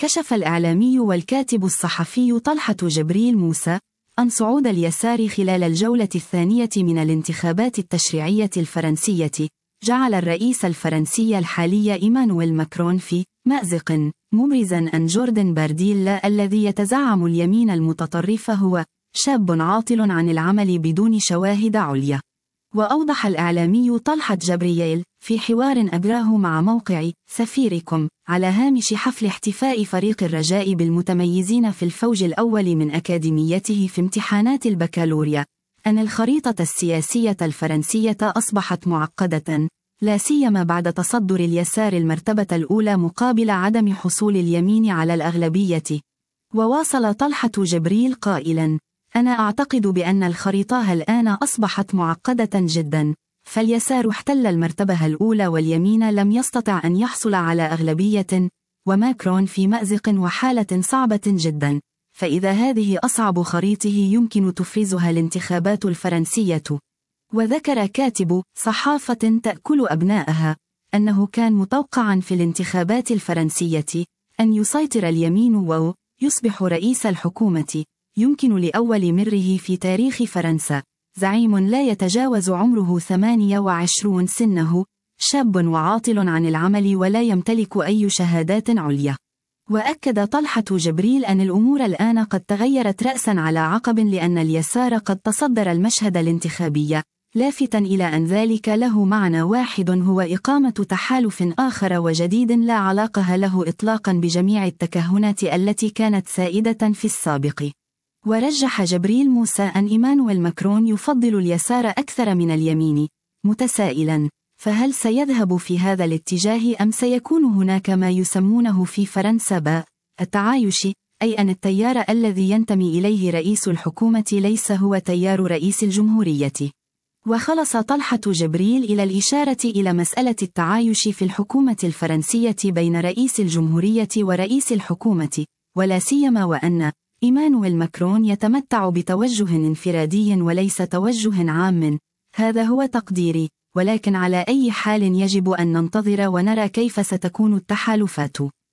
كشف الإعلامي والكاتب الصحفي طلحة جبريل موسى أن صعود اليسار خلال الجولة الثانية من الانتخابات التشريعية الفرنسية جعل الرئيس الفرنسي الحالي إيمانويل ماكرون في مأزق، مبرزاً أن جوردن بارديلا الذي يتزعم اليمين المتطرف هو شاب عاطل عن العمل بدون شواهد عليا. وأوضح الإعلامي طلحة جبريل في حوار أجراه مع موقع سفيركم على هامش حفل احتفاء فريق الرجاء بالمتميزين في الفوج الأول من أكاديميته في امتحانات البكالوريا أن الخريطة السياسية الفرنسية أصبحت معقدة، لا سيما بعد تصدر اليسار المرتبة الأولى مقابل عدم حصول اليمين على الأغلبية. وواصل طلحة جبريل قائلاً: أنا أعتقد بأن الخريطة الآن أصبحت معقدة جدا، فاليسار احتل المرتبة الأولى واليمين لم يستطع أن يحصل على أغلبية، وماكرون في مأزق وحالة صعبة جدا، فإذا هذه أصعب خريطة يمكن تفرزها الانتخابات الفرنسية. وذكر كاتب صحافة تأكل أبنائها أنه كان متوقعا في الانتخابات الفرنسية أن يسيطر اليمين ويصبح رئيس الحكومة، يمكن لأول مره في تاريخ فرنسا، زعيم لا يتجاوز عمره 28 سنه، شاب وعاطل عن العمل ولا يمتلك أي شهادات عليا. وأكد طلحة جبريل أن الأمور الآن قد تغيرت رأسا على عقب، لأن اليسار قد تصدر المشهد الانتخابي، لافتاً إلى أن ذلك له معنى واحد هو إقامة تحالف آخر وجديد لا علاقة له إطلاقاً بجميع التكهنات التي كانت سائدة في السابق. ورجح جبريل موسى أن إيمانويل ماكرون يفضل اليسار أكثر من اليمين، متسائلاً: فهل سيذهب في هذا الاتجاه أم سيكون هناك ما يسمونه في فرنسا التعايش، أي أن التيار الذي ينتمي إليه رئيس الحكومة ليس هو تيار رئيس الجمهورية؟ وخلص طلحة جبريل إلى الإشارة إلى مسألة التعايش في الحكومة الفرنسية بين رئيس الجمهورية ورئيس الحكومة، ولا سيما وأن إيمانويل ماكرون يتمتع بتوجه انفرادي وليس توجه عام. هذا هو تقديري، ولكن على أي حال يجب أن ننتظر ونرى كيف ستكون التحالفات.